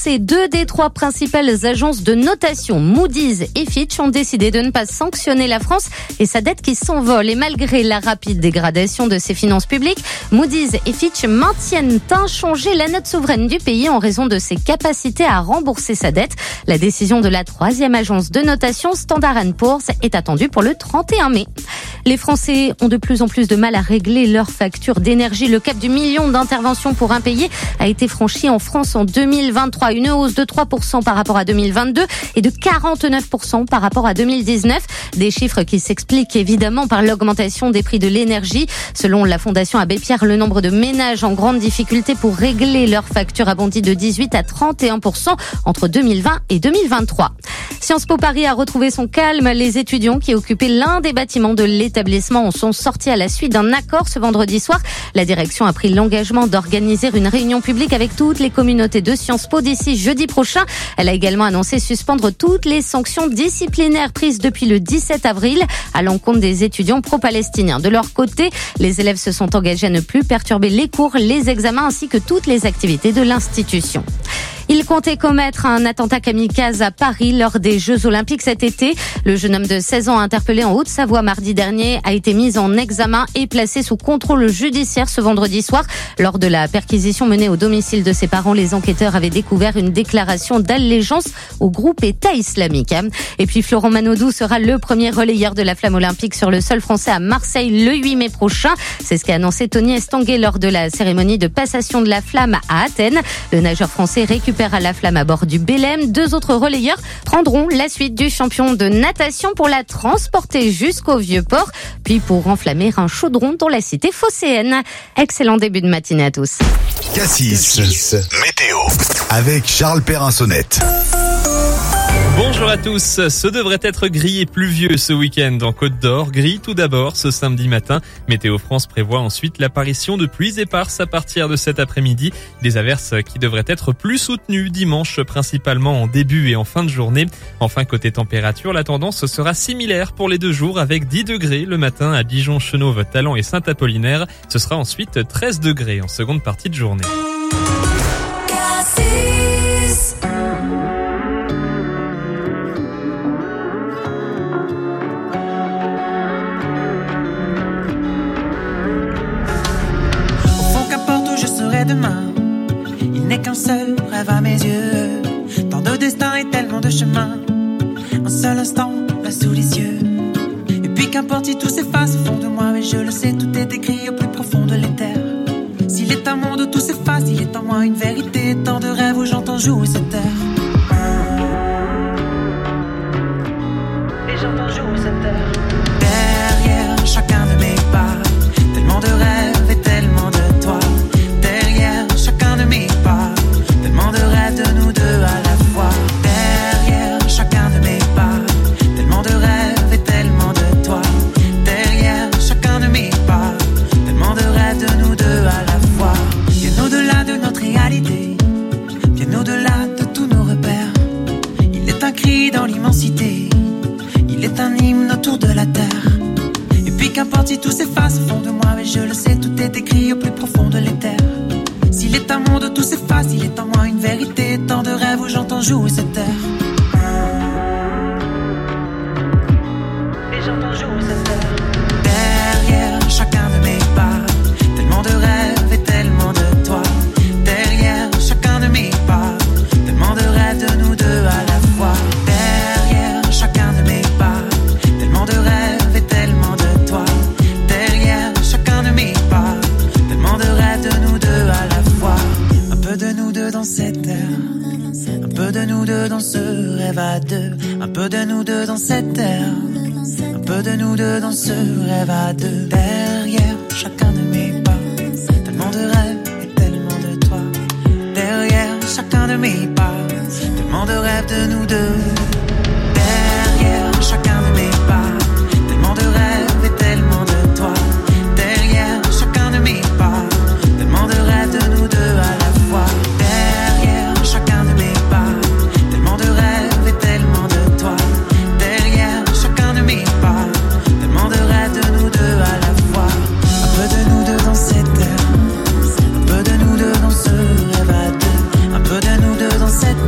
français. 2 des 3 principales agences de notation, Moody's et Fitch, ont décidé de ne pas sanctionner la France et sa dette qui s'envole. Et malgré la rapide dégradation de ses finances publiques, Moody's et Fitch maintiennent inchangée la note souveraine du pays en raison de ses capacités à rembourser sa dette. La décision de la 3e agence de notation, Standard & Poor's, est attendue pour le 31 mai. Les Français ont de plus en plus de mal à régler leurs factures d'énergie. Le cap du million d'interventions pour impayés a été franchi en France en 2023. Une hausse de 3% par rapport à 2022 et de 49% par rapport à 2019. Des chiffres qui s'expliquent évidemment par l'augmentation des prix de l'énergie. Selon la Fondation Abbé Pierre, le nombre de ménages en grande difficulté pour régler leurs factures a bondi de 18 à 31% entre 2020 et 2023. Sciences Po Paris a retrouvé son calme. Les étudiants qui occupaient l'un des bâtiments de l'établissement en sont sortis à la suite d'un accord ce vendredi soir. La direction a pris l'engagement d'organiser une réunion publique avec toutes les communautés de Sciences Po d'ici jeudi prochain. Elle a également annoncé suspendre toutes les sanctions disciplinaires prises depuis le 17 avril à l'encontre des étudiants pro-palestiniens. De leur côté, les élèves se sont engagés à ne plus perturber les cours, les examens ainsi que toutes les activités de l'institution. Il comptait commettre un attentat kamikaze à Paris lors des Jeux Olympiques cet été. Le jeune homme de 16 ans interpellé en Haute-Savoie mardi dernier a été mis en examen et placé sous contrôle judiciaire ce vendredi soir. Lors de la perquisition menée au domicile de ses parents, les enquêteurs avaient découvert une déclaration d'allégeance au groupe État islamique. Et puis Florent Manodou sera le premier relayeur de la flamme olympique sur le sol français à Marseille le 8 mai prochain. C'est ce qu'a annoncé Tony Estanguet lors de la cérémonie de passation de la flamme à Athènes. Le nageur français récupère à la flamme à bord du Belém. 2 autres relayeurs prendront la suite du champion de natation pour la transporter jusqu'au Vieux-Port, puis pour enflammer un chaudron dans la cité phocéenne. Excellent début de matinée à tous. Cassis, météo, avec Charles Perrin-Sonnette. Bonjour à tous. Ce devrait être gris et pluvieux ce week-end en Côte d'Or. Gris tout d'abord ce samedi matin. Météo France prévoit ensuite l'apparition de pluies éparses à partir de cet après-midi. Des averses qui devraient être plus soutenues dimanche, principalement en début et en fin de journée. Enfin, côté température, la tendance sera similaire pour les 2 jours avec 10 degrés le matin à Dijon, Chenôve, Talent et Saint-Apollinaire. Ce sera ensuite 13 degrés en seconde partie de journée. Demain, il n'est qu'un seul rêve à mes yeux. Tant de destins et tellement de chemins. Un seul instant, là sous les yeux. Et puis qu'importe si tout s'efface au fond de moi, mais je le sais, tout est écrit au plus profond de l'éther. S'il est un monde où tout s'efface, il est en moi une vérité. Tant de rêves où j'entends jouer cette heure. Et j'entends jouer cette heure. Derrière chacun de mes pas, tellement de rêves et tellement de toi. Tellement de rêves de nous deux à la fois. Derrière chacun de mes pas, tellement de rêves et tellement de toi. Derrière chacun de mes pas, tellement de rêves de nous deux à la fois. Bien au-delà de notre réalité, bien au-delà de tous nos repères. Il est un cri dans l'immensité, il est un hymne autour de la terre. Et puis qu'importe si tout s'efface au fond de moi, mais je le sais, tout est écrit au plus profond de l'éther. S'il est un monde où tout s'efface, il est en moi une vérité. Tant de rêves où j'entends jouer cette heure. Et j'entends jouer cette heure. Derrière chacun de mes pas, tellement de rêves et tellement de toi. Derrière chacun de mes pas, tellement de rêves de nous deux à la fois. Derrière chacun de mes pas, tellement de rêves et tellement de toi. Derrière chacun de mes pas, tellement de rêves de nous deux à la fois. Un peu de nous deux dans cette heure, un peu de nous deux dans ce rêve à deux. Un peu de nous deux dans cette heure, un peu de nous deux dans ce rêve à deux. Derrière chacun de mes pas, tellement de rêves et tellement de toi. Derrière chacun de mes pas, tellement de rêves de nous deux. Derrière chacun de mes pas, tellement de rêves et tellement de toi. Derrière chacun de mes pas, tellement de rêves de nous deux à la fois. Derrière chacun de mes pas, tellement de rêves et tellement de toi. Derrière chacun de mes pas, tellement de rêves de nous deux à la fois. Un peu de nous deux dans cette heure, un peu de nous deux dans ce rêve à deux. Un peu de nous deux dans cette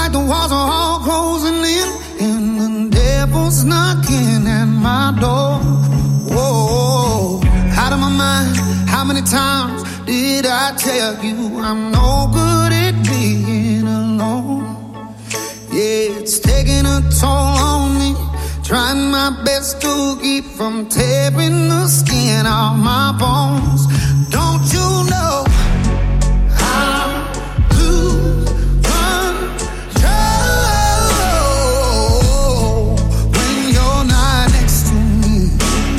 like the walls are all closing in, and the devil's knocking at my door. Whoa, out of my mind. How many times did I tell you I'm no good at being alone? Yeah, it's taking a toll on me. Trying my best to keep from tearing the skin off my bones. Don't you know I lose control when you're not next to me?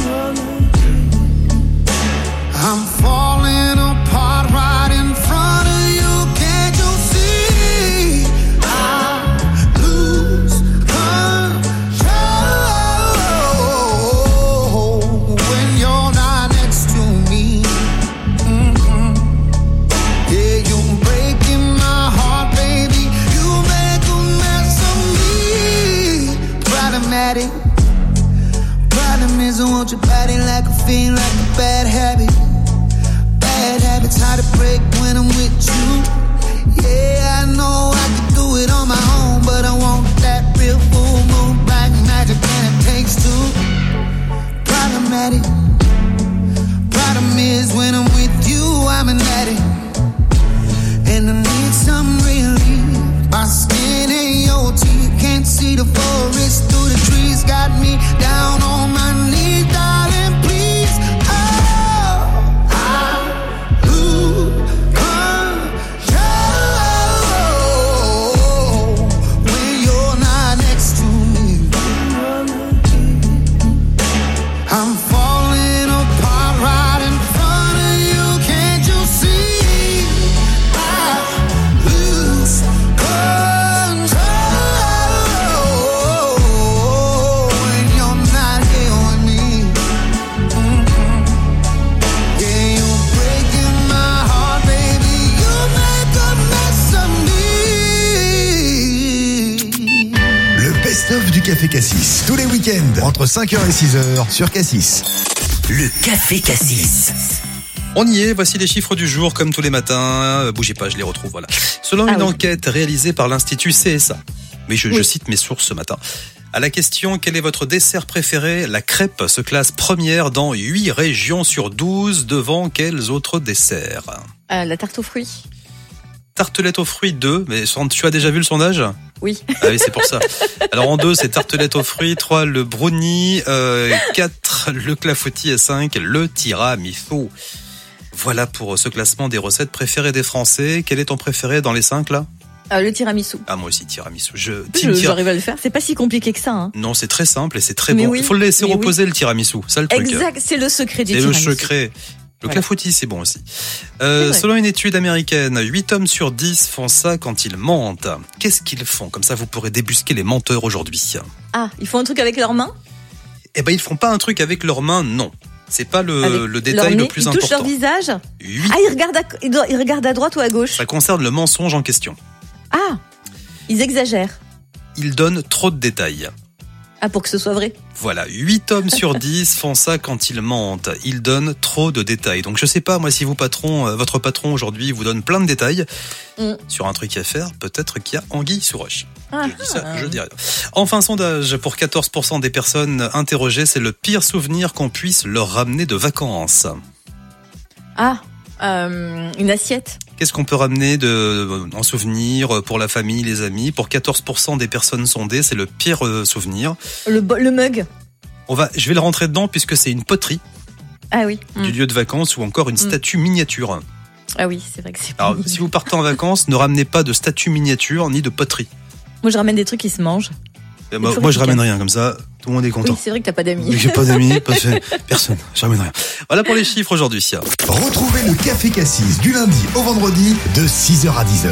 I'm falling apart right in front of you. Can't you see? I lose control when you're not next to me. Mm-hmm. Yeah, you're breaking my heart, baby. You make a mess of me. Problematic. Problem is I want your body like a fiend, like a bad habit. Bad habits hard to break when I'm with you. Yeah, I know I could do it on my own, but I want that real full moon black magic, and it takes two. Problematic. Problem is when I'm with you, I'm an addict, and I need some relief. My skin and your teeth can't see the forest through the trees. Got me down on my knees, darling, please. Oh, I lose control when you're not next to me. I'm falling apart right in front of you. Can't you see? I lose control when you're not here with me. Mm-hmm. Yeah, you're breaking my heart, baby. You make a mess of me. Le best-of du Café Cassis. Tous les week-ends, entre 5h et 6h sur Cassis. Le Café Cassis. On y est, voici les chiffres du jour comme tous les matins. Bougez pas, je les retrouve, voilà. Selon une enquête réalisée par l'Institut CSA, mais je cite mes sources ce matin, à la question « Quel est votre dessert préféré ?», la crêpe se classe première dans 8 régions sur 12, devant quels autres desserts ? La tarte aux fruits. Tartelette aux fruits 2, mais tu as déjà vu le sondage ? Oui. Ah oui, c'est pour ça. Alors en 2, c'est tartelette aux fruits, 3, le brownie, 4, le clafoutis et 5, le tiramisu. Voilà pour ce classement des recettes préférées des Français. Quel est ton préféré dans les 5 là ? Le tiramisu. Ah, moi aussi, tiramisu. J'arrive à le faire. C'est pas si compliqué que ça. Hein. Non, c'est très simple et c'est très Mais bon. oui. Il faut le laisser reposer le tiramisu. Ça, le truc. Exact, c'est le secret du c'est tiramisu. Le secret. Le clafoutis, c'est bon aussi. Selon une étude américaine, 8 hommes sur 10 font ça quand ils mentent. Qu'est-ce qu'ils font ? Comme ça, vous pourrez débusquer les menteurs aujourd'hui. Ah, ils font un truc avec leurs mains ? Eh ben, ils font pas un truc avec leurs mains, non. C'est pas le détail le plus important. Ils touchent leur visage ? 8. Ah, ils regardent à droite ou à gauche ? Ça concerne le mensonge en question. Ah, ils exagèrent. Ils donnent trop de détails. Ah, pour que ce soit vrai. Voilà, 8 hommes sur 10 font ça quand ils mentent. Ils donnent trop de détails. Donc je sais pas, moi, si votre patron aujourd'hui vous donne plein de détails sur un truc à faire, peut-être qu'il y a anguille sous roche. Je dis ça, je dis rien. Enfin, sondage, pour 14% des personnes interrogées, c'est le pire souvenir qu'on puisse leur ramener de vacances. Ah, une assiette. Qu'est-ce qu'on peut ramener en souvenir pour la famille, les amis ? Pour 14% des personnes sondées, c'est le pire souvenir. Le mug. Je vais le rentrer dedans puisque c'est une poterie. Ah oui. Du lieu de vacances ou encore une statue miniature. Ah oui, c'est vrai que c'est. Alors, si vous partez en vacances, ne ramenez pas de statue miniature ni de poterie. Moi, je ramène des trucs qui se mangent. Moi, je ramène rien, comme ça, tout le monde est content. Oui, c'est vrai que t'as pas d'amis. J'ai pas d'amis, personne, je ramène rien. Voilà pour les chiffres aujourd'hui. Retrouvez le Café Cassis du lundi au vendredi de 6h à 10h.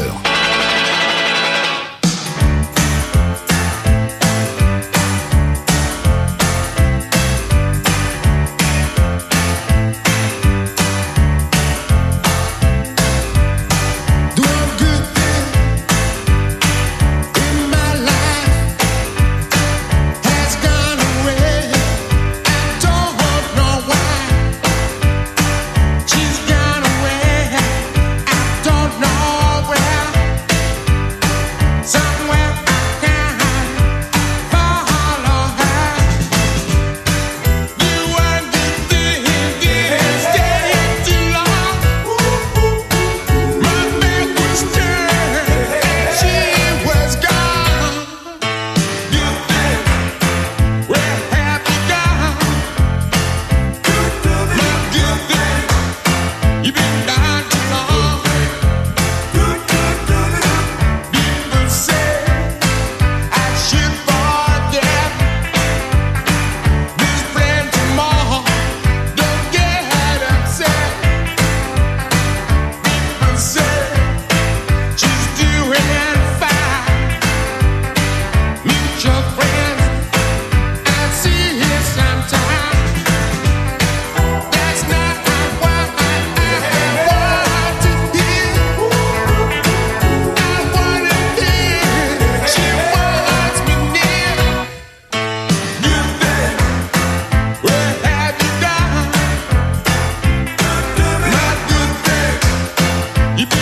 She's gone away. I don't know where.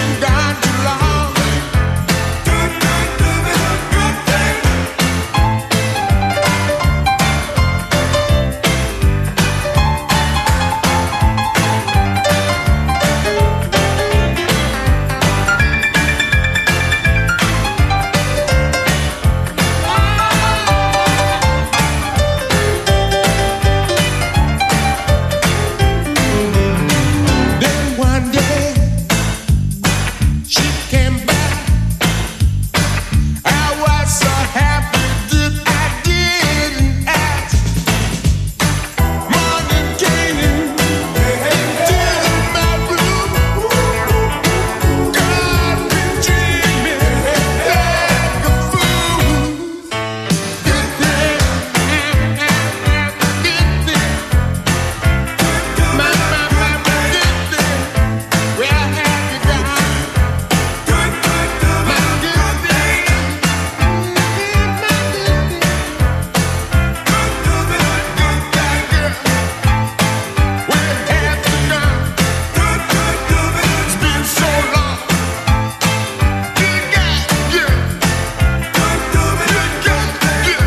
ain't got too long. Then one day she came back. I was so happy that I didn't ask. Morning came into my room. Got me dreaming like a fool. Good thing, my good thing. Where have you gone? My good thing, where have you gone? It's been so long. Good God, yeah. Good God, yeah.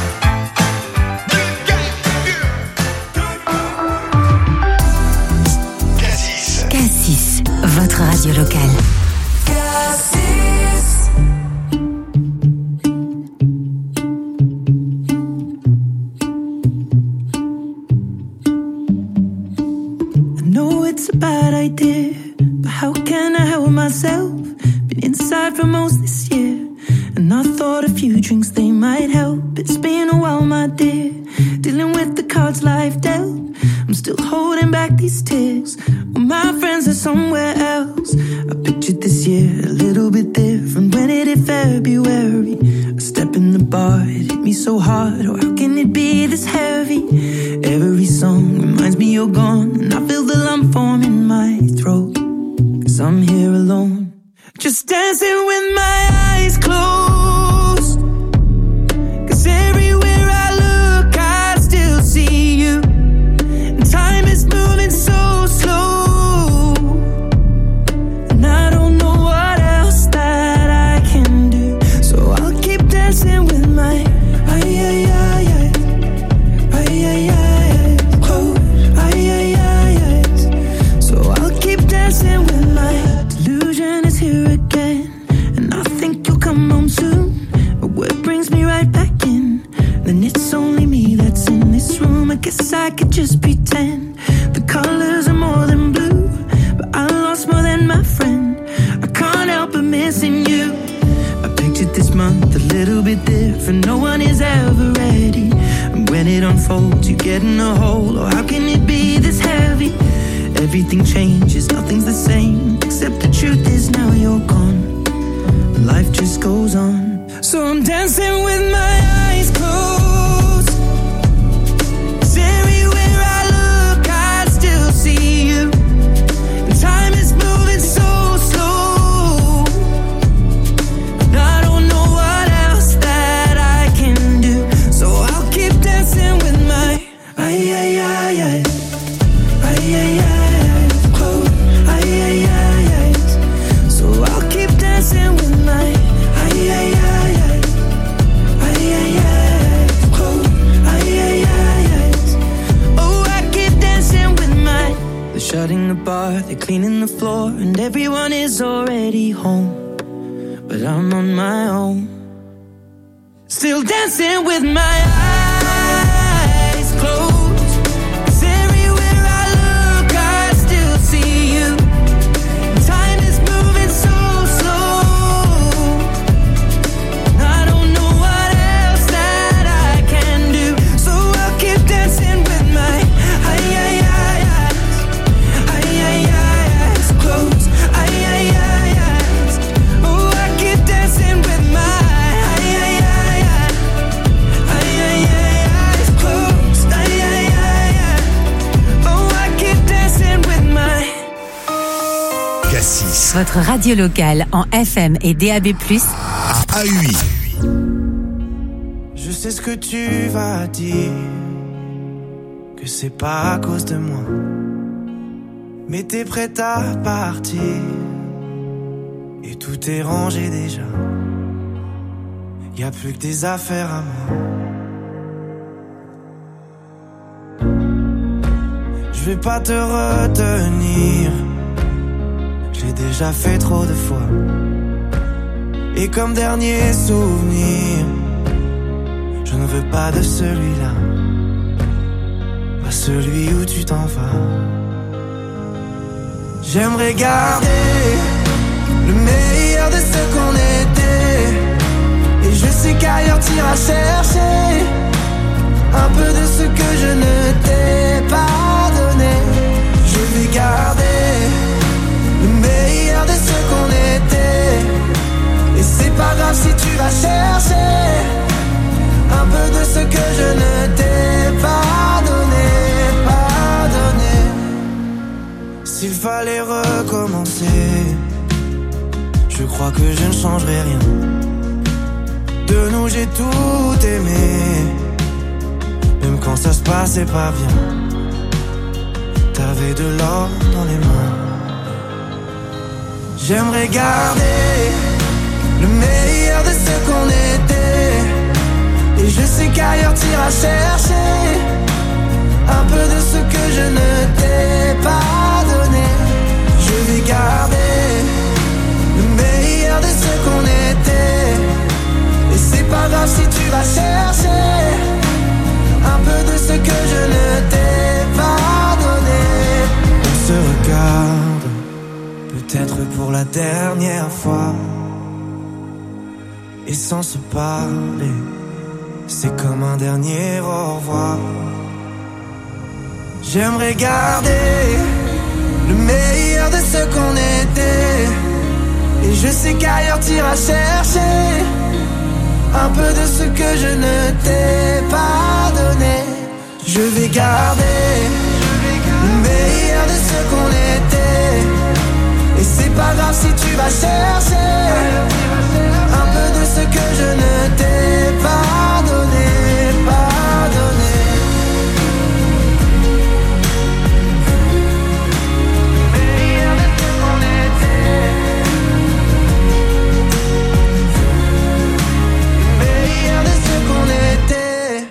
Good God, yeah. Cassis, votre radio locale. I know it's a bad idea, but how can I help myself? Been inside for most this year, and I thought a few drinks they might help. It's been a while, my dear, dealing with the cards life dealt. I'm still holding back these tears, well, my friends are somewhere else. I pictured this year a little bit different. When it hit February, a step in the bar, it hit me so hard. Oh, how can it be this heavy? Every song reminds me you're gone, and I feel the lump form in my throat, 'cause I'm here alone, just dancing with my eyes closed. 'Cause everywhere I look, I still see you, and time is moving so slow, and I don't know what else that I can do, so I'll keep dancing with my so I'll keep dancing with my delusion is here again, and I think you'll come home soon. But what brings me right back in? Then it's only me that's in this room. I guess I could just pretend the colors are more than blue, but I lost more than my friend. I can't help but missing you. I pictured this month a little bit different. No one is ever ready, and when it unfolds, you get in a hole. Oh, how can it be this heavy? Everything changes, nothing's the same, except the truth is now you're gone, and life just goes on. So I'm dancing with my eyes closed, 'cause everywhere I look, I still see you, and time is moving so slow, and I don't know what else that I can do, so I'll keep dancing with my so I'll keep dancing with my oh, I keep dancing with my. They're shutting the bar, they're cleaning the floor, and everyone is already home, but I'm on my own, still dancing with my eyes closed. 'Cause everywhere I look, I still see you. Time is moving so slow, and I don't know what else that I can do, so I'll keep dancing with my eyes closed. Oh, I keep dancing with my eyes closed. Oh, I keep dancing with my. Cassis Votre radio locale en FM et DAB+. à AUI. Je sais ce que tu vas dire, que c'est pas à cause de moi, mais t'es prête à partir tout est rangé déjà. Y a plus que des affaires à moi. Je vais pas te retenir, je l'ai déjà fait trop de fois. Et comme dernier souvenir, je ne veux pas de celui-là, pas celui où tu t'en vas. J'aimerais garder le meilleur de ce qu'on était, et je sais qu'ailleurs t'iras chercher un peu de ce que je ne t'ai pas donné. Je vais garder le meilleur de ce qu'on était, et c'est pas grave si tu vas chercher un peu de ce que je ne t'ai pas donné, pas donné. S'il fallait recommencer, je crois que je ne changerai rien. De nous j'ai tout aimé, même quand ça se passait pas bien. T'avais de l'or dans les mains. J'aimerais garder le meilleur de ce qu'on était, et je sais qu'ailleurs t'iras chercher un peu de ce que je ne t'ai pas donné. Je vais garder le meilleur de ce qu'on était, et c'est pas grave si tu vas chercher un peu de ce que je ne t'ai pas donné. On se regarde, peut-être pour la dernière fois, et sans se parler, c'est comme un dernier au revoir. J'aimerais garder le meilleur de ce qu'on était, et je sais qu'ailleurs t'iras chercher un peu de ce que je ne t'ai pas donné. Je vais garder le meilleur de ce qu'on était, et c'est pas grave si tu vas chercher un peu de ce que je ne t'ai pas donné, pas donné. Meilleur de ce qu'on était, meilleur de ce qu'on était.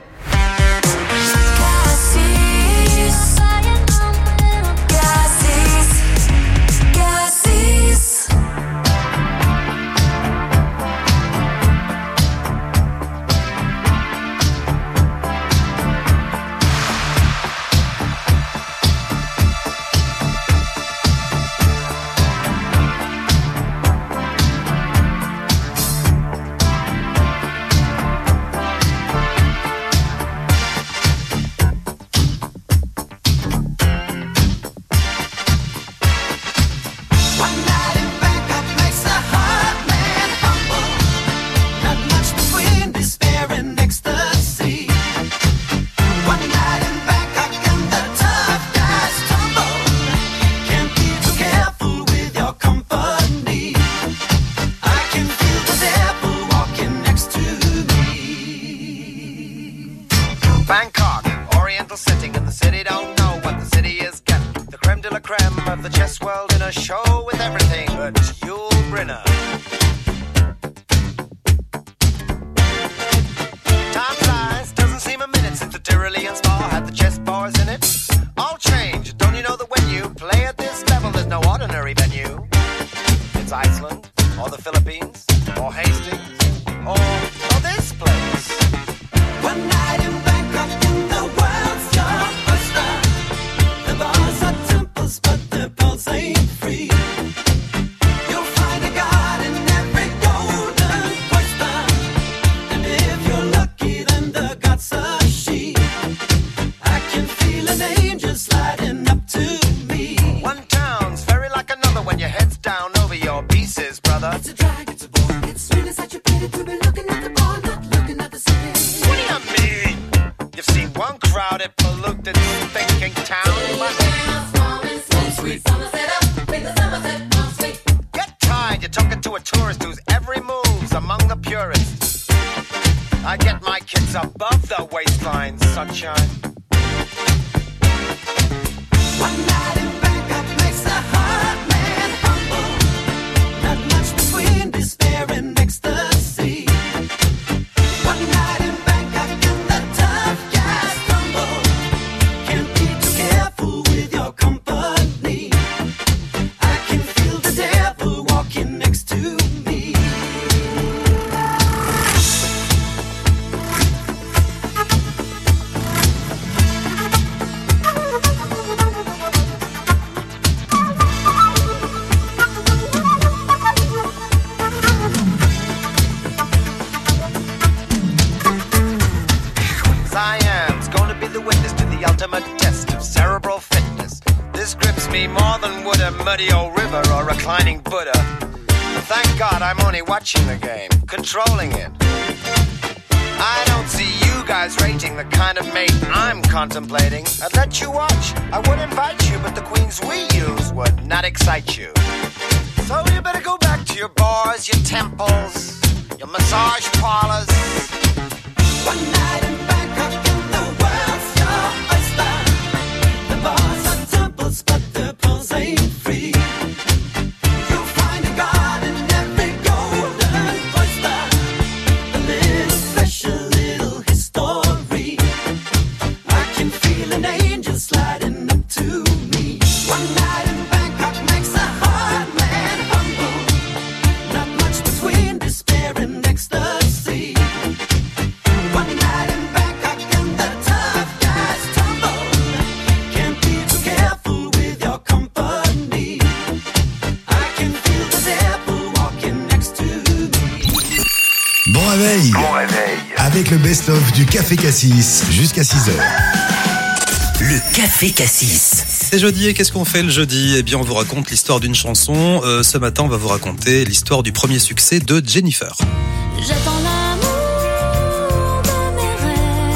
One night in Bangkok makes a heart man humble. Not much between muddy old river or reclining Buddha. Thank God I'm only watching the game, controlling it. I don't see you guys rating the kind of mate I'm contemplating. I'd let you watch, I would invite you, but the queens we use would not excite you. So you better go back to your bars, your temples, your massage parlors. One night in Bangkok and the world's your oyster. The bars are temples, but the pearls ain't free. You'll find a god in every golden oyster. A little special little history. I can feel an angel sliding up to me. One night in Bangkok makes a hard man humble. Not much between despair and ecstasy. One night in Bangkok and the tough guys tumble. Can't be too careful with your company. I can feel the devil walking next to me. Bon réveil. Bon réveil. Avec le best-of du Café Cassis jusqu'à 6h. Le Café Cassis. C'est jeudi et qu'est-ce qu'on fait le jeudi ? Eh bien, on vous raconte l'histoire d'une chanson. Ce matin, on va vous raconter l'histoire du premier succès de Jennifer. J'attends l'amour de mes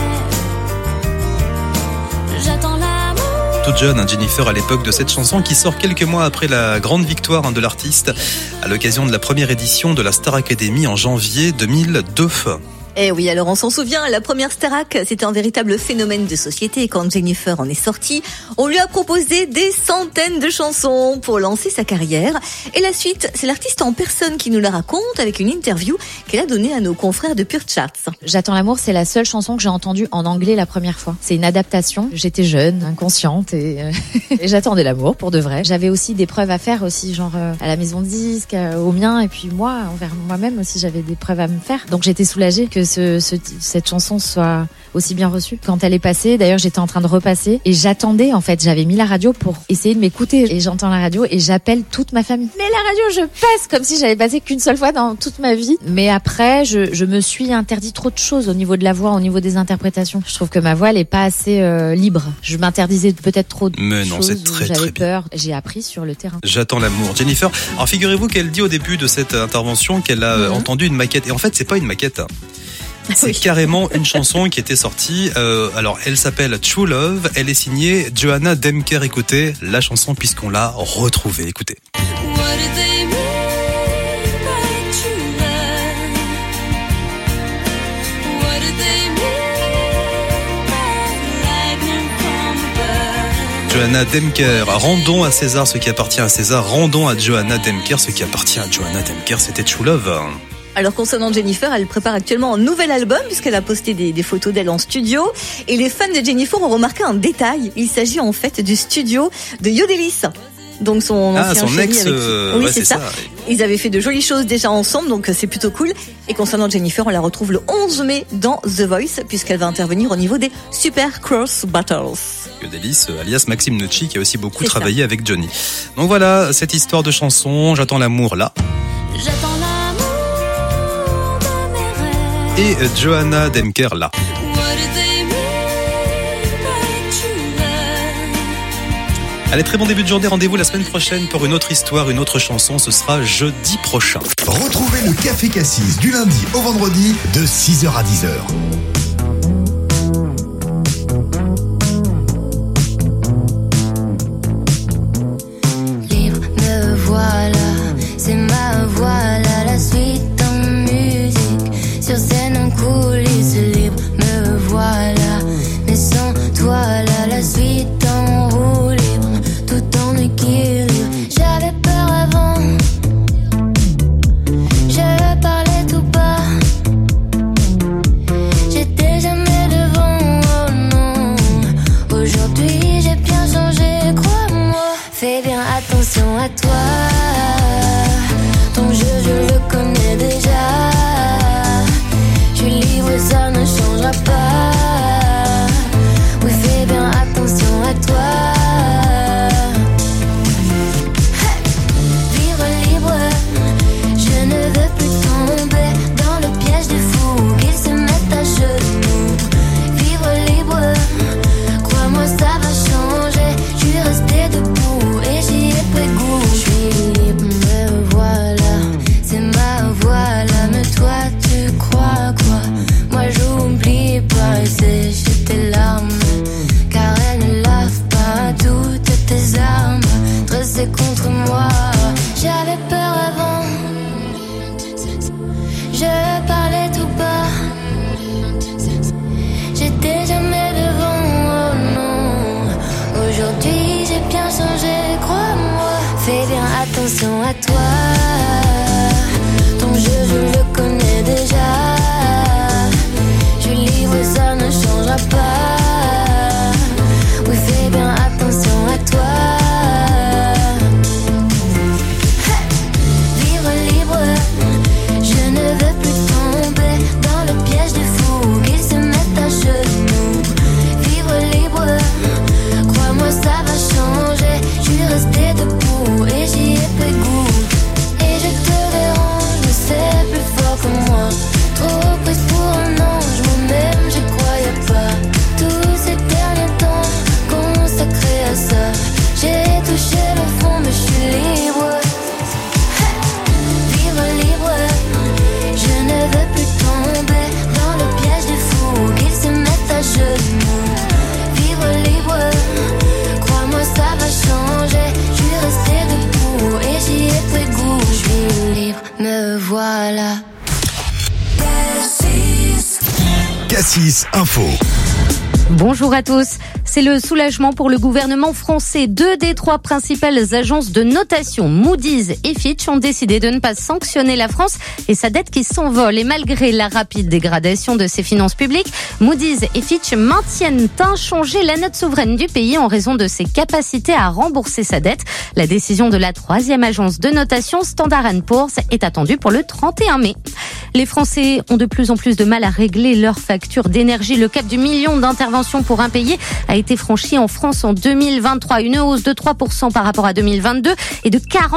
rêves. J'attends l'amour. Toute jeune, Jennifer, à l'époque de cette chanson qui sort quelques mois après la grande victoire de l'artiste à l'occasion de la première édition de la Star Academy en janvier 2002. Eh oui, alors on s'en souvient, la première Starac, c'était un véritable phénomène de société. Quand Jennifer en est sortie, on lui a proposé des centaines de chansons pour lancer sa carrière. Et la suite, c'est l'artiste en personne qui nous la raconte avec une interview qu'elle a donnée à nos confrères de Pure Charts. J'attends l'amour, c'est la seule chanson que j'ai entendue en anglais la première fois. C'est une adaptation. J'étais jeune, inconsciente et j'attendais l'amour pour de vrai. J'avais aussi des preuves à faire aussi, genre à la maison de disques, au mien, et puis moi, envers moi-même aussi, j'avais des preuves à me faire. Donc j'étais soulagée que cette chanson soit aussi bien reçue. Quand elle est passée, d'ailleurs j'étais en train de repasser et j'attendais, en fait, j'avais mis la radio pour essayer de m'écouter et j'entends la radio et j'appelle toute ma famille. Mais la radio, je passe comme si j'avais passé qu'une seule fois dans toute ma vie. Mais après, je me suis interdit trop de choses au niveau de la voix, au niveau des interprétations. Je trouve que ma voix, elle est pas assez libre. Je m'interdisais peut-être trop de Mais non, choses. c'est très j'avais bien. peur. J'ai appris sur le terrain. J'attends l'amour. Jennifer, alors figurez-vous qu'elle dit au début de cette intervention qu'elle a entendu une maquette. Et en fait, c'est pas une maquette. C'est carrément une chanson qui était sortie. Alors, elle s'appelle True Love. Elle est signée Johanna Demker. Écoutez la chanson puisqu'on l'a retrouvée. Écoutez. What do they mean by true love? What do they mean by lightning from above? Johanna Demker. Rendons à César ce qui appartient à César. Rendons à Johanna Demker ce qui appartient à Johanna Demker. C'était True Love. Alors concernant Jennifer, elle prépare actuellement un nouvel album puisqu'elle a posté des photos d'elle en studio. Et les fans de Jennifer ont remarqué un détail. Il s'agit en fait du studio de Yodelis. Donc son ancien son chéri ex, avec... Oui, ouais, c'est ça. Ils avaient fait de jolies choses déjà ensemble, donc c'est plutôt cool. Et concernant Jennifer, on la retrouve le 11 mai dans The Voice puisqu'elle va intervenir au niveau des Super Cross Battles. Yodelis, alias Maxime Nucci, qui a aussi beaucoup travaillé avec Johnny. Donc voilà, cette histoire de chanson, J'attends l'amour là. J'attends l'amour. Et Johanna Demker là. Allez, très bon début de journée. Rendez-vous la semaine prochaine pour une autre histoire, une autre chanson. Ce sera jeudi prochain. Retrouvez le Café Cassis du lundi au vendredi de 6h à 10h. Libre, me voilà, c'est ma voix là, la suite en musique. Sur scène en coulisses, libre, me voilà, mais sans toi là, la suite en roue libre, tout en équilibre. J'avais peur avant, je parlais tout bas, j'étais jamais devant, oh non. Aujourd'hui j'ai bien changé, crois-moi. Fais bien attention à toi, ton jeu à toi. Ton jeu, je le connais déjà. Je livre, ça ne changera pas. Oui, fais bien attention à toi. Vivre libre, je ne veux plus tomber dans le piège des fous qui se mettent à genoux. Vivre libre, crois-moi, ça va changer. Je suis restée debout et j'y ai pris goût. Et je te dérange, mais c'est plus fort que moi. Trop prise pour un ange, moi-même j'y croyais pas. Tous ces derniers temps consacrés à ça, j'ai touché le fond mais je suis libre. Vivre libre, je ne veux plus tomber dans le piège des fous qui se mettent à genoux. Vivre libre, crois-moi, ça va changer. Je suis restée debout et j'y ai pris goût. Je suis libre, me voilà. Cassis Info. Bonjour à tous. C'est le soulagement pour le gouvernement français. 2 des 3 principales agences de notation, Moody's et Fitch, ont décidé de ne pas sanctionner la France et sa dette qui s'envole. Et malgré la rapide dégradation de ses finances publiques, Moody's et Fitch maintiennent inchangée la note souveraine du pays en raison de ses capacités à rembourser sa dette. La décision de la 3e agence de notation, Standard & Poor's, est attendue pour le 31 mai. Les Français ont de plus en plus de mal à régler leurs factures d'énergie. Le cap du million d'interventions pour impayés a été franchi en France en 2023. Une hausse de 3% par rapport à 2022 et de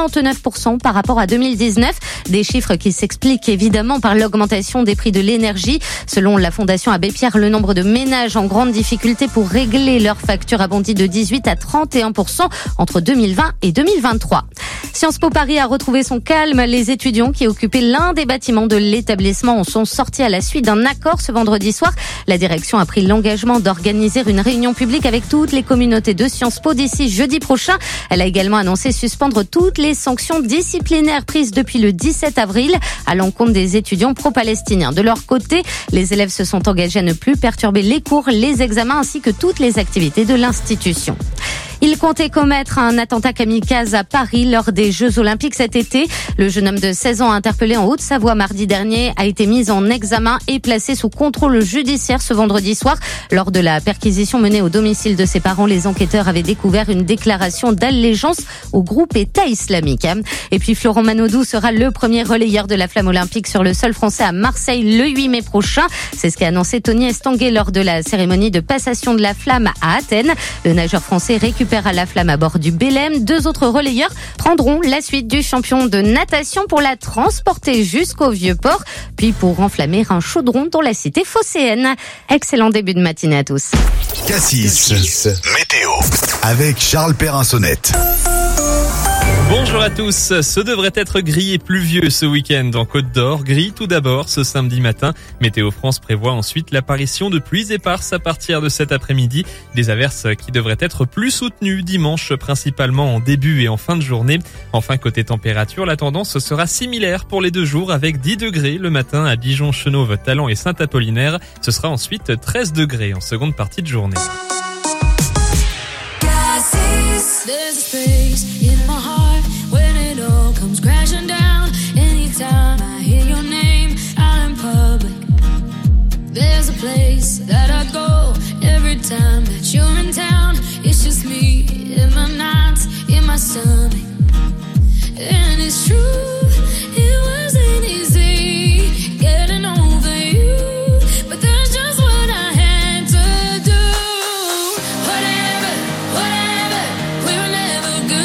49% par rapport à 2019. Des chiffres qui s'expliquent évidemment par l'augmentation des prix de l'énergie. Selon la Fondation Abbé Pierre, le nombre de ménages en grande difficulté pour régler leurs factures a bondi de 18 à 31% entre 2020 et 2023. Sciences Po Paris a retrouvé son calme. Les étudiants qui occupaient l'un des bâtiments de l'établissement en sont sortis à la suite d'un accord ce vendredi soir. La direction a pris l'engagement d'organiser une réunion publique avec toutes les communautés de Sciences Po d'ici jeudi prochain. Elle a également annoncé suspendre toutes les sanctions disciplinaires prises depuis le 17 avril à l'encontre des étudiants pro-palestiniens. De leur côté, les élèves se sont engagés à ne plus perturber les cours, les examens ainsi que toutes les activités de l'institution. Il comptait commettre un attentat kamikaze à Paris lors des Jeux Olympiques cet été. Le jeune homme de 16 ans interpellé en Haute-Savoie mardi dernier a été mis en examen et placé sous contrôle judiciaire ce vendredi soir. Lors de la perquisition menée au domicile de ses parents, les enquêteurs avaient découvert une déclaration d'allégeance au groupe État islamique. Et puis Florent Manodou sera le premier relayeur de la flamme olympique sur le sol français à Marseille le 8 mai prochain. C'est ce qu'a annoncé Tony Estanguet lors de la cérémonie de passation de la flamme à Athènes. Le nageur français récupère à la flamme à bord du Belém. 2 autres relayeurs prendront la suite du champion de natation pour la transporter jusqu'au Vieux-Port, puis pour enflammer un chaudron dans la cité phocéenne. Excellent début de matinée à tous. Cassis Météo avec Charles Perrin-Sonnette. Bonjour à tous. Ce devrait être gris et pluvieux ce week-end en Côte d'Or. Gris tout d'abord ce samedi matin. Météo France prévoit ensuite l'apparition de pluies éparses à partir de cet après-midi. Des averses qui devraient être plus soutenues dimanche, principalement en début et en fin de journée. Enfin, côté température, la tendance sera similaire pour les 2 jours avec 10 degrés le matin à Dijon, Chenôve, Talent et Saint-Apollinaire. Ce sera ensuite 13 degrés en seconde partie de journée. There's a space in my heart when it all comes crashing down. Anytime I hear your name out in public, there's a place that I go every time that you're in town. It's just me in my nights, in my stomach. And it's true, it wasn't easy getting over you, but that's just what I had to do. Whatever, we were never good.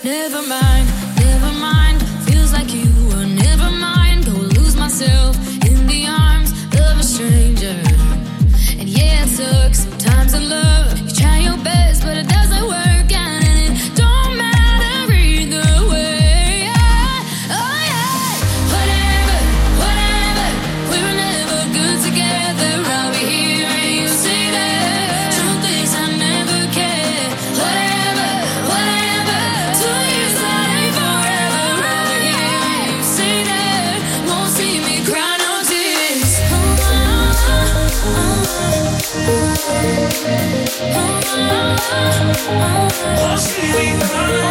Never mind, feels like you were never mind. Go lose myself in the arms of a stranger. And yeah, it sucks sometimes in love. You try your best, but it doesn't work out, and it don't matter either way. Oh yeah, whatever, we were never good together. I'll be here and you say that. Truth is I never cared. Whatever, 2 years that ain't forever. I'll be here and you say that. Won't see me cry no tears. Won't see me cry no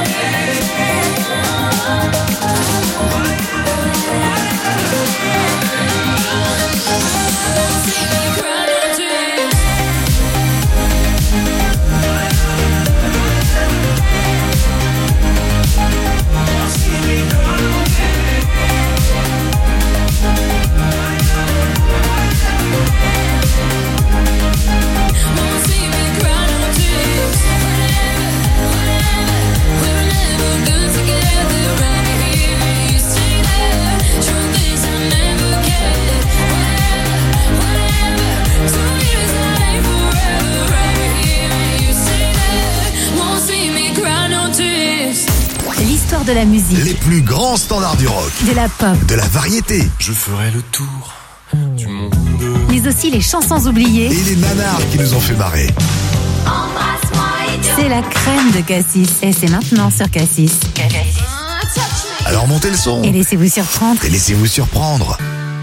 L'histoire de la musique, Les plus grands standards du rock, de la pop, de la variété Je ferai le tour du monde. mais aussi les chansons oubliées. et les nanars qui nous ont fait marrer. C'est la crème de Cassis. Et c'est maintenant sur Cassis. Alors montez le son Et laissez-vous surprendre. et laissez-vous surprendre.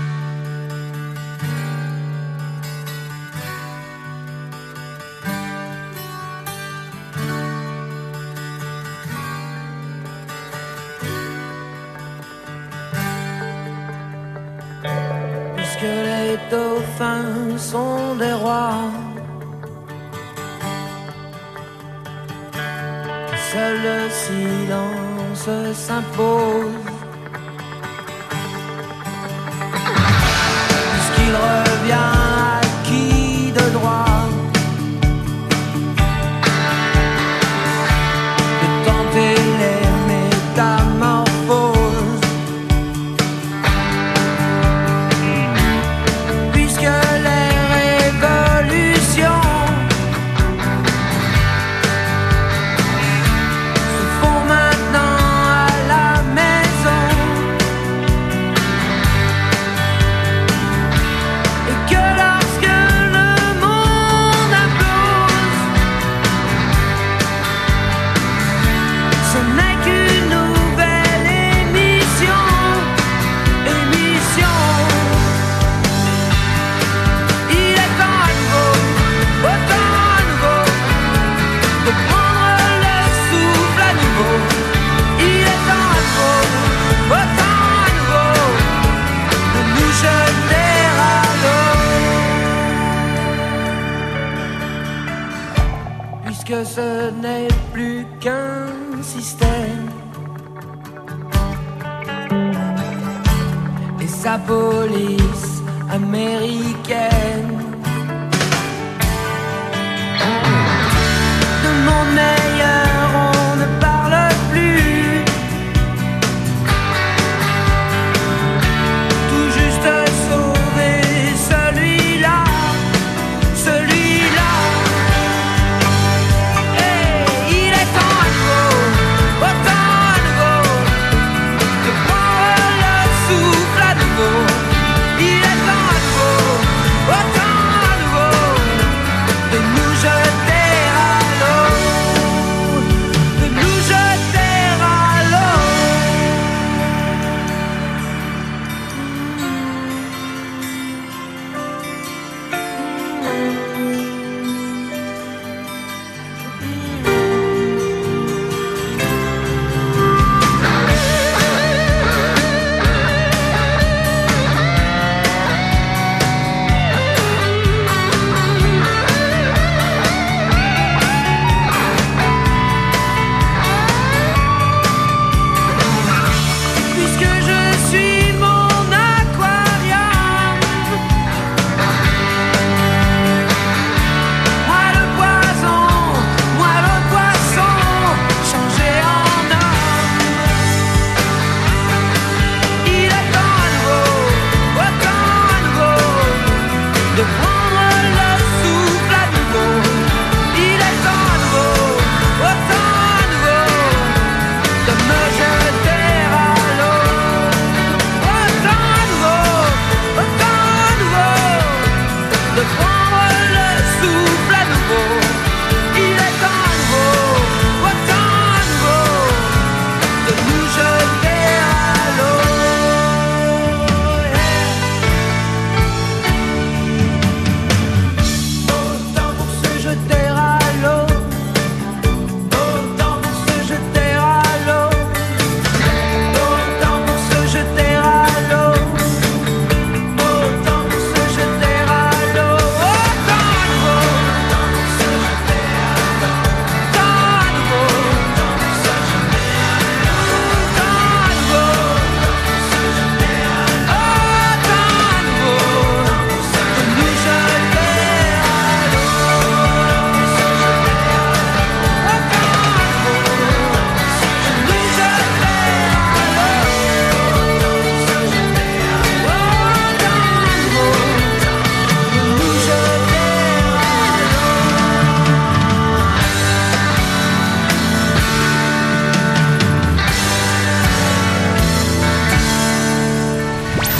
Puisque les dauphins sont des rois, seul le silence s'impose. Puisqu'il revient à qui de droit de tenter les métamorphoses. Puisque les révolutions se font maintenant à la maison, et que lorsque le monde implose, ce n'est qu'une nouvelle émission. Il est temps à nouveau, autant à nouveau, de prendre le souffle à nouveau. Il est temps à nouveau, autant à nouveau, de nous jeter à l'eau. Puisque ce n'est plus qu'un système et sa police américaine. De monde meilleur on ne parle plus, tout juste sauver celui-là. Et il est temps à nouveau, autant à nouveau, de prendre le souffle à nouveau. Il est temps à nouveau, autant à nouveau, de nous jeter à l'eau.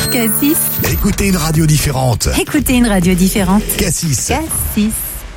Cassis. Écoutez une radio différente. Écoutez une radio différente. Cassis. Cassis.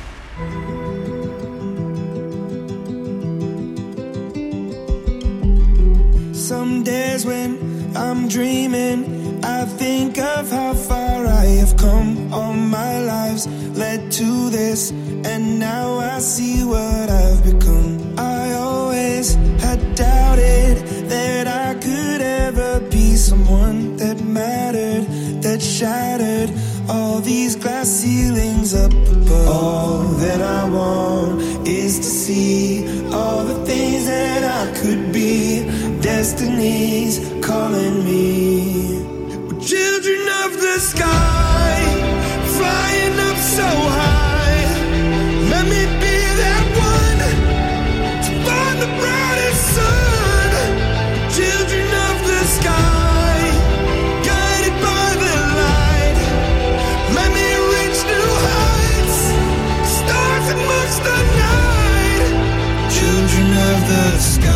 Some days when I'm dreaming, I think of how far I have come. All my lives led to this, and now I see what I've become. I always had doubted that I could ever be someone that mattered, that shattered all these glass ceilings up above. All that I want is to see all the things that I could be. Destiny's calling me. We're children of the sky, flying up so high. Let me be that one to find the brightest sun. Children of the sky, guided by the light. Let me reach new heights, stars amongst the night. Children of the sky.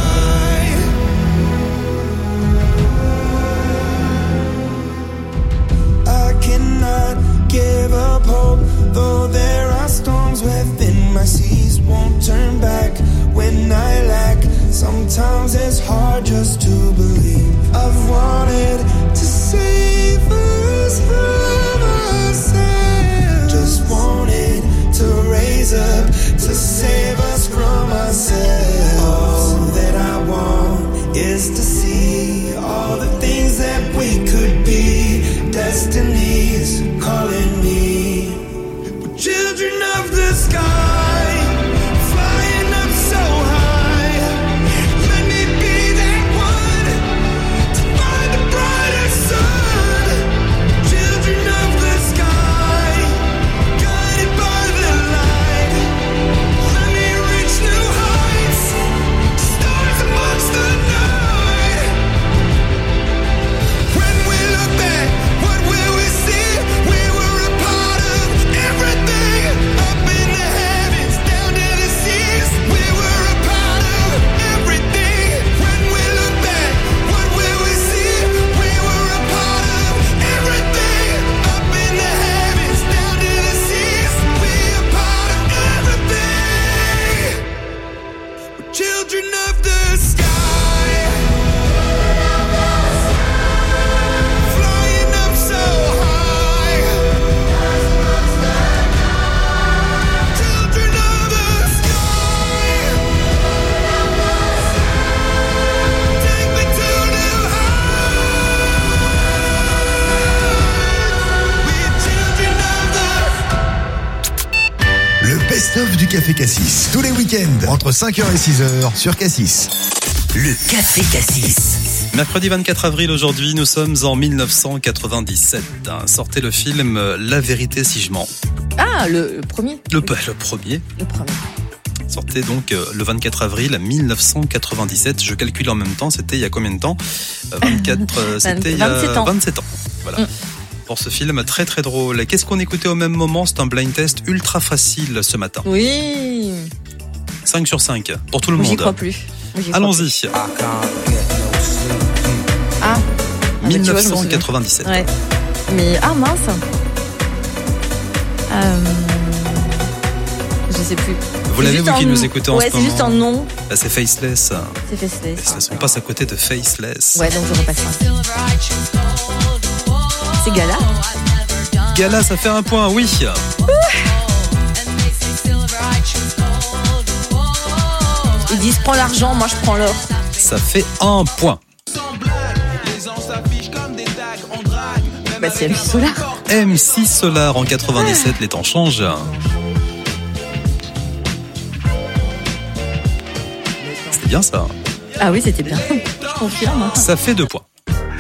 Give up hope, though there are storms within my seas. Won't turn back when I lack. Sometimes it's hard just to believe. I've wanted to save us from ourselves. Just wanted to raise up to save us from ourselves. All that I want is to see all the things that we could be. Destiny's calling me. We're children of the sky, flying up so high. Let me be that one to find the brighter sun. Children of the sky, guided by the light. Let me reach new heights, stars amongst the night. When we look back, what will we see? We were a part of everything, up in the heavens, down to the seas. We were a part of everything. When we look back, what will we see? We were a part of everything, up in the heavens, down to the seas. We a part of everything. We're children of the sky. Flying up so high. Children of the sky. Take me to new heights. We're children of the. Le best-of du Café Cassis. Tous les week-ends, entre 5h et 6h, sur Cassis. Le Café Cassis. Mercredi 24 avril, aujourd'hui, nous sommes en 1997. Sortait le film La vérité si je mens. Ah, le premier. Le premier. Le premier. Sortait donc le 24 avril 1997. Je calcule en même temps, c'était il y a combien de temps 24, c'était il y a 27 ans. Voilà. Pour ce film très très drôle. Qu'est-ce qu'on écoutait au même moment? C'est un blind test ultra facile ce matin. Oui. 5 sur 5 pour tout le J'y monde. crois plus. Allons-y. Ah. 1997. Ouais. Mais mince. Je sais plus. Vous l'avez, vous qui nous écoutez en ce moment? Ouais, c'est juste un nom. Bah, c'est Faceless. C'est Faceless. On passe à côté de Faceless. Ouais, donc je repasse ça. C'est Gala. Gala, ça fait un point, oui. Ils disent prends l'argent, moi je prends l'or. Ça fait un point. Bah c'est MC Solar. MC Solar en 97, les temps changent. C'était bien ça. Ah oui, c'était bien. Je confirme. Ça fait 2 points.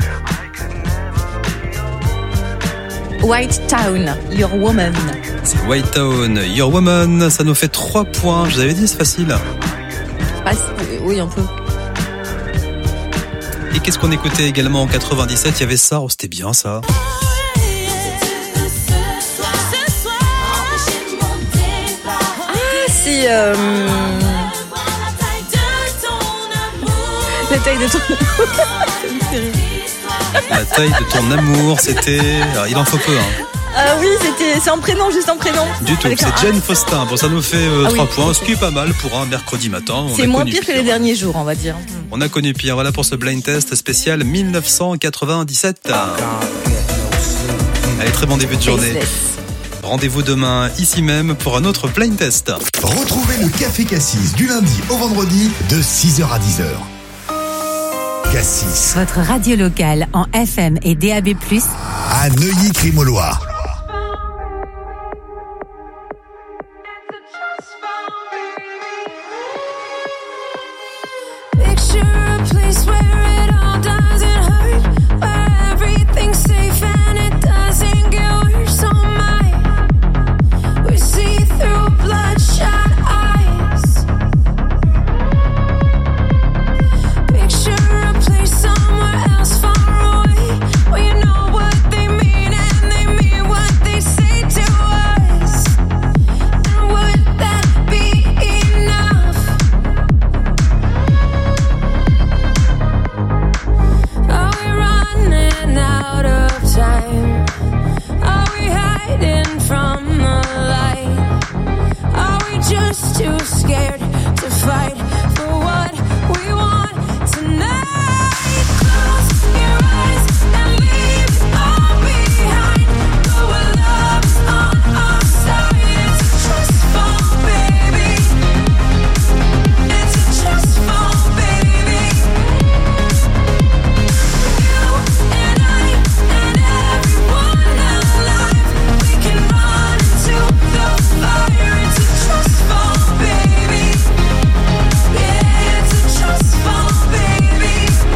White Town, Your Woman. C'est White Town, Your Woman. Ça nous fait 3 points. Je vous avais dit, c'est facile. Oui, un peu. Et qu'est-ce qu'on écoutait également en 97? Il y avait ça. Oh, c'était bien ça. C'est la taille de ton La taille de ton amour, c'était... Alors, il en faut peu, hein. Oui, c'est en prénom, juste en prénom. Du tout, Avec c'est un A. Jane Faustin. Bon, ça nous fait 3 points, ce qui est pas mal pour un mercredi matin. C'est moins pire que les derniers jours, on va dire. On a connu pire. Voilà pour ce blind test spécial 1997. Allez, très bon début de journée. Rendez-vous demain, ici même, pour un autre blind test. Retrouvez le Café Cassis du lundi au vendredi de 6h à 10h. Cassis Votre radio locale en FM et DAB+, à Neuilly-Crimolois. Picture a place where it all doesn't hurt, where everything's safe and it doesn't get worse. Oh my, we see through bloodshot eyes. Picture a place somewhere else far away, where you know what they mean and they mean what they say to us. And would that be enough? Are we running out of time? Are we hiding from the light? Are we just too scared to fight for what we want tonight? Close your eyes and leave it all behind. Go where love's on our side. It's a trust fall, baby. It's a trust fall, baby. You and I and everyone alive, we can run into the fire. It's a trust fall, baby. Yeah, it's a trust fall, baby.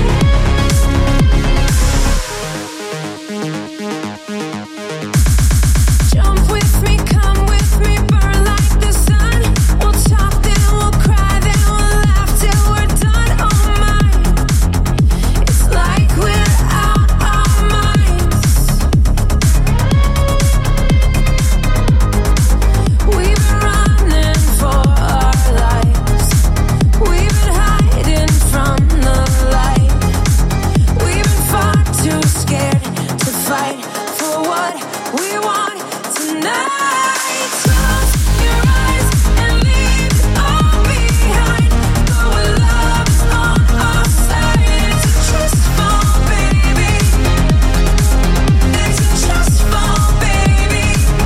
Jump with me, come with me, burn like the sun. We'll talk, then we'll cry, then we'll laugh till we're done. Oh my, it's like we're out our minds. We've been running for our lives. We've been hiding from the light. We've been far too scared to fight for what we want tonight. Close your eyes and leave it all behind. Go where love is on our side. It's a trust fall, baby. It's a trust fall, baby.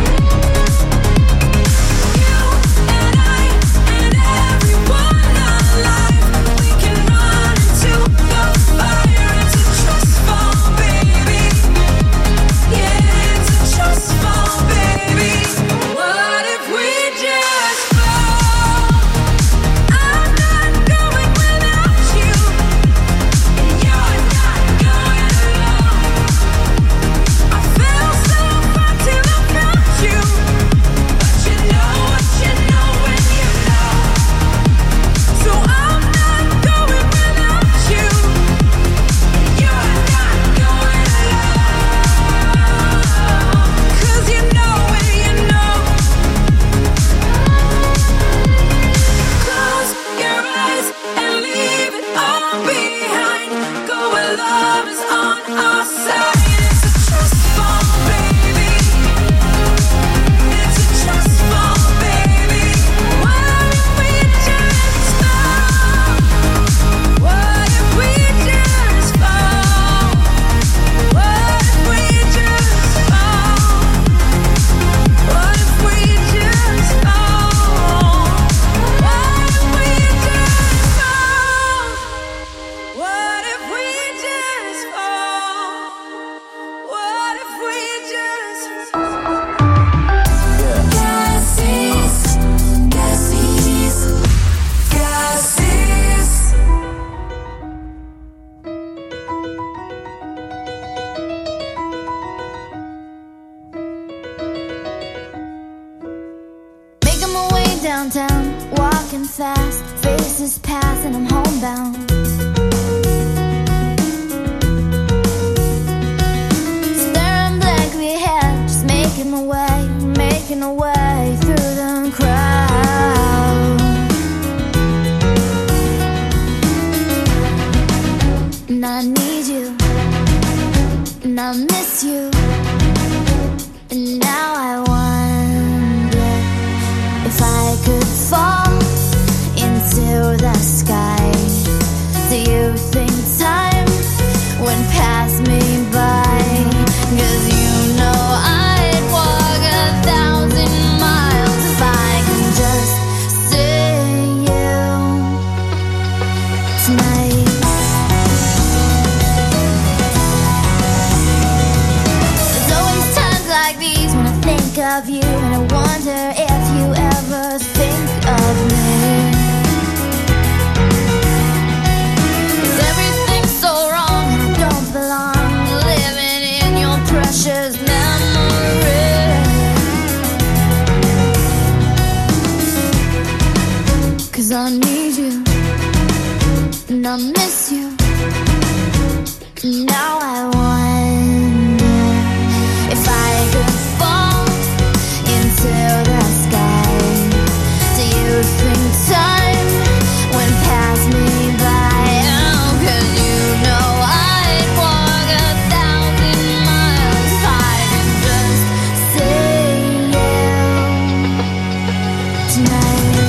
You and I and everyone alive, we can run into the fire. It's a trust fall, baby. Yeah, it's a trust fall, baby. What if we just fall? I'm not going without you, and you're not going alone. I fell so far till I found you, but you know what you know when you know. So I'm not going without you, and you're not going alone. 'Cause you know when you know. Close your eyes and leave it all behind. Go where love is on our side. It's a trust fall, baby. It's a trust fall, baby. What if we just fall? What if we just fall? What if we just fall? What if we just fall? What if we just fall? What if we just fall? What if we just Cassis, Cassis, Cassis. Making my way downtown, walking fast, faces pass and I'm homebound. Staring blankly ahead, just making my way through the crowd. And I need you. I miss you. And now I wonder if I could fall into the sky. Do you think time would pass me by? 'Cause you know I'd walk 1,000 miles if I can just see you tonight. There's always times like these when I think of you, and I wonder if you ever think of me. 'Cause everything's so wrong and I don't belong living in your precious memory. 'Cause I need you and I miss you. Now I wonder if I could fall into the sky. Do you think time would pass me by? Oh, 'cause you know I'd walk 1,000 miles if I could just see you tonight.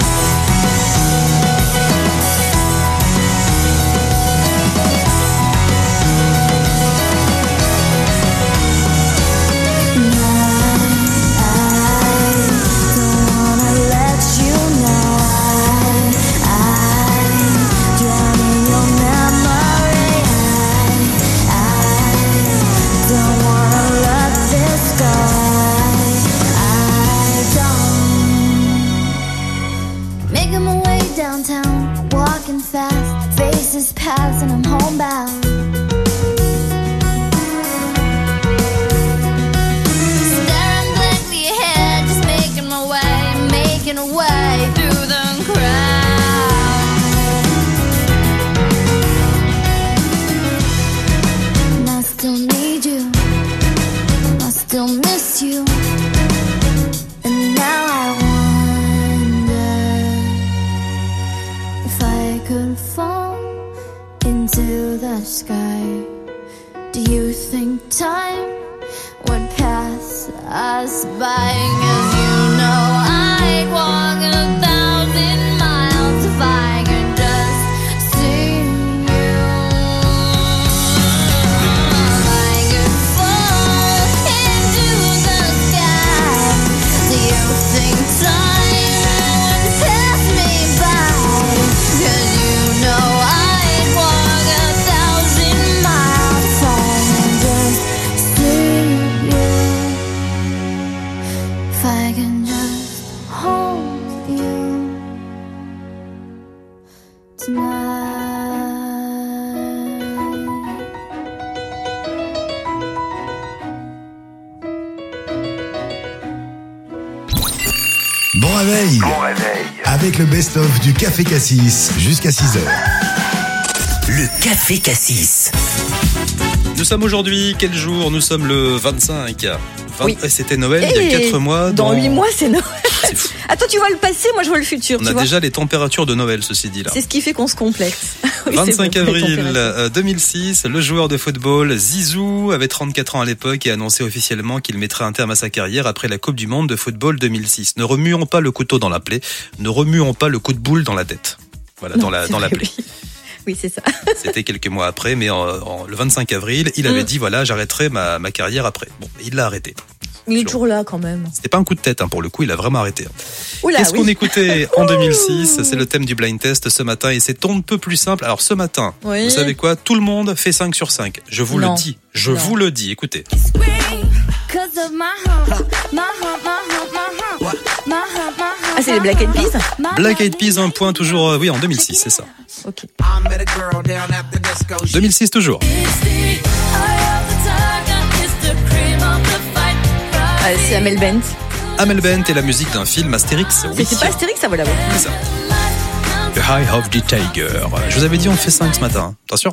Making my way downtown, walking fast, faces pass and I'm homebound. Staring blankly ahead, just making my way through the crowd. And I still need you, I still miss you. And now I wonder if I could fall into the sky. Do you think time would pass us by? 'Cause you know I'd walk 1,000 miles if I could just see you. If I could fall into the sky. Do you think time would pass me by? 'Cause you know I'd walk 1,000 miles if I can just see you. If I can just hold you tonight. Bon réveil. Avec le best-of du Café Cassis jusqu'à 6h. Le Café Cassis. Nous sommes aujourd'hui, quel jour? Nous sommes le 25. Oui. C'était Noël il y a 4 mois. Dans 8 mois, c'est Noël. C'est fou. Attends, tu vois le passé, moi je vois le futur. On tu a vois déjà les températures de Noël, ceci dit là. C'est ce qui fait qu'on se complexe. Oui, 25 c'est bon, les avril températures. 2006, le joueur de football Zizou avait 34 ans à l'époque et annonçait officiellement qu'il mettrait un terme à sa carrière après la Coupe du Monde de football 2006. Ne remuons pas le couteau dans la plaie, ne remuons pas le coup de boule dans la tête. Voilà, Non, dans la c'est vrai, plaie. oui. Oui, c'est ça. C'était quelques mois après, mais le 25 avril, il avait dit voilà, j'arrêterai ma carrière après. Bon, il l'a arrêté. Il est toujours là quand même. C'était pas un coup de tête, pour le coup, il a vraiment arrêté. Oula, Qu'est-ce oui. qu'on écoutait en 2006? C'est le thème du blind test ce matin et c'est un peu plus simple. Alors ce matin, Oui. vous savez quoi? Tout le monde fait 5 sur 5. Je vous Non. le dis. Je Non. vous le dis. Écoutez. Ah, c'est les Black Eyed Peas? Black Eyed Peas, un point toujours, oui, en 2006, c'est ça. Ok. 2006 toujours. Ah, c'est Amel Bent. Amel Bent et la musique d'un film Astérix. Oui. C'était pas Astérix, ça, voilà. C'est ça. The Eye of the Tiger. Je vous avais dit on fait 5 ce matin. Attention.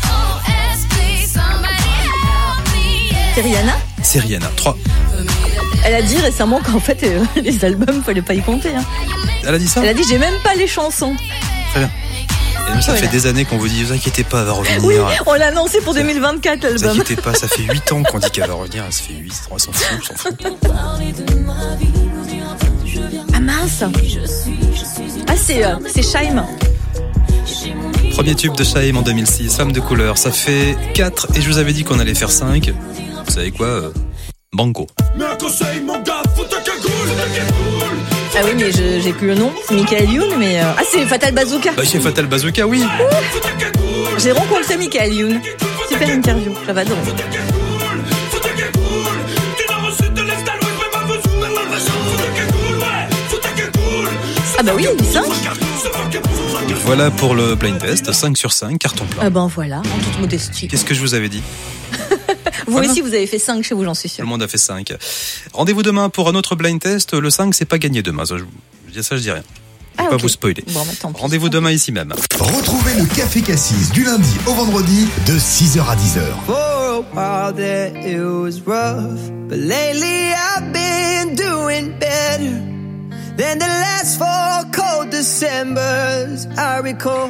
C'est Rihanna? C'est Rihanna. 3. Elle a dit récemment qu'en fait, les albums, fallait pas y compter. Hein. Elle a dit ça? Elle a dit, j'ai même pas les chansons. Très bien. Et nous, ça fait des années qu'on vous dit, vous inquiétez pas, elle va revenir. Oui, on l'a annoncé pour 2024 Vous l'album. inquiétez pas, ça fait 8 ans qu'on dit qu'elle va revenir, elle se fait 8, on s'en fout. Ah mince. Ah c'est Shaim. Premier tube de Shaim en 2006, Femme de couleur, ça fait 4 et je vous avais dit qu'on allait faire 5. Vous savez quoi Banco. Ah oui, mais j'ai plus le nom. C'est Michael Youn, mais ah c'est Fatal Bazooka. Bah c'est Fatal Bazooka, oui. J'ai rencontré Michael Youn. Super interview, j'avais adoré. Ah bah oui, 5. Voilà pour le blind test, 5 sur 5, carton plein. Ah ben voilà, en toute modestie. Qu'est-ce que je vous avais dit? Vous aussi, vous avez fait 5 chez vous, j'en suis sûr. Tout le monde a fait 5. Rendez-vous demain pour un autre blind test. Le 5, c'est pas gagné demain. Ça, je dis rien. Je vais pas vous spoiler. Bon, bah, tant pis. Rendez-vous demain ici même. Retrouvez le Café Cassis du lundi au vendredi de 6h à 10h. For a while there it was rough, but lately I've been doing better than the last 4 cold Decembers I recall.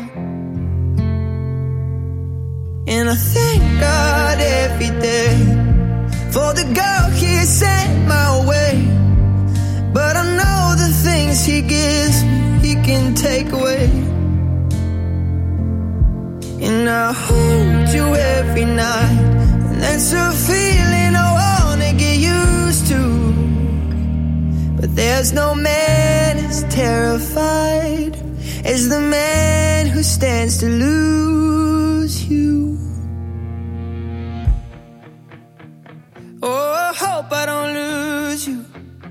And I thank God every day for the girl He sent my way. But I know the things He gives me, He can take away. And I hold you every night, and that's a feeling I wanna get used to. But there's no man as terrified as the man who stands to lose you. Oh, I hope I don't lose you.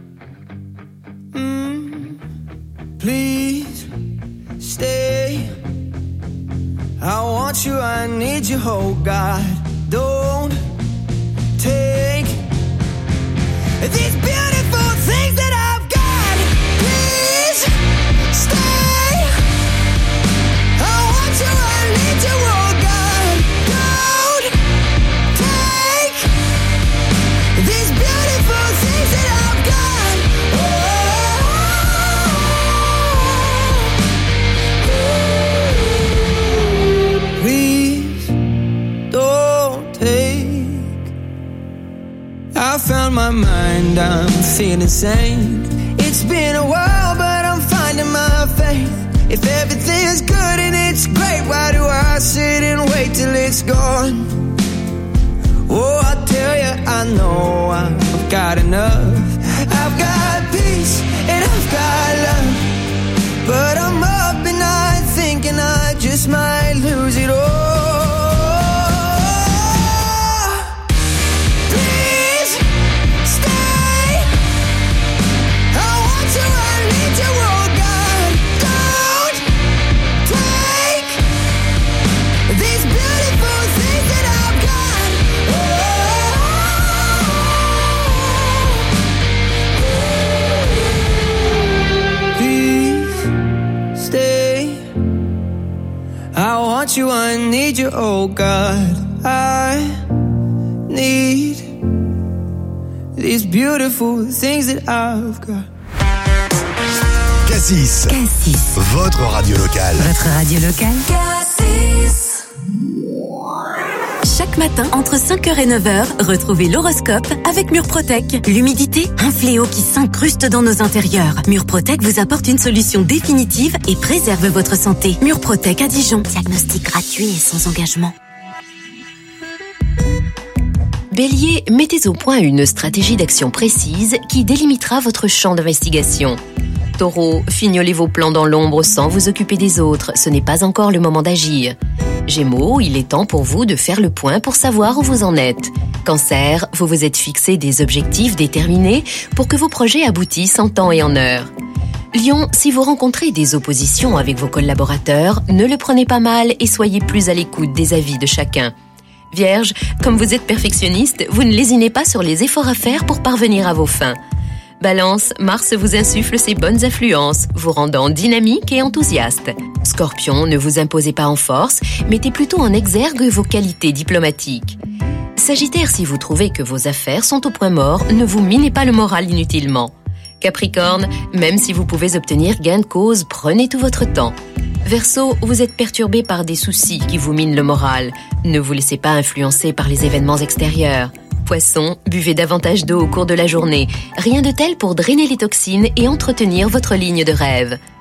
Please stay. I want you, I need you, oh God. Don't take these beautiful things that I've got. Please stay. I want you, I need you, oh God. Don't take these beautiful things that I've got. Please don't take. I found my mind, I'm feeling sane. It's been a while, but I'm finding my faith. If everything's good and it's great, why do I sit and wait till it's gone? Oh, I tell you, I know I've got enough. I've got peace and I've got love, but I'm up and I thinking I just might lose it all. Please stay. I want you, I need you, oh God. Don't take these beautiful things that I've got. Please stay. I want you, I need you, oh God. I need these beautiful things that I've got. Cassis. Votre radio locale. Votre radio locale. Chaque matin, entre 5h et 9h, retrouvez l'horoscope avec Murprotec. L'humidité, un fléau qui s'incruste dans nos intérieurs. Murprotec vous apporte une solution définitive et préserve votre santé. Murprotec à Dijon. Diagnostic gratuit et sans engagement. Bélier, mettez au point une stratégie d'action précise qui délimitera votre champ d'investigation. Taureau, fignolez vos plans dans l'ombre sans vous occuper des autres, ce n'est pas encore le moment d'agir. Gémeaux, il est temps pour vous de faire le point pour savoir où vous en êtes. Cancer, vous vous êtes fixé des objectifs déterminés pour que vos projets aboutissent en temps et en heure. Lion, si vous rencontrez des oppositions avec vos collaborateurs, ne le prenez pas mal et soyez plus à l'écoute des avis de chacun. Vierge, comme vous êtes perfectionniste, vous ne lésinez pas sur les efforts à faire pour parvenir à vos fins. Balance, Mars vous insuffle ses bonnes influences, vous rendant dynamique et enthousiaste. Scorpion, ne vous imposez pas en force, mettez plutôt en exergue vos qualités diplomatiques. Sagittaire, si vous trouvez que vos affaires sont au point mort, ne vous minez pas le moral inutilement. Capricorne, même si vous pouvez obtenir gain de cause, prenez tout votre temps. Verseau, vous êtes perturbé par des soucis qui vous minent le moral. Ne vous laissez pas influencer par les événements extérieurs. Poisson, buvez davantage d'eau au cours de la journée. Rien de tel pour drainer les toxines et entretenir votre ligne de rêve.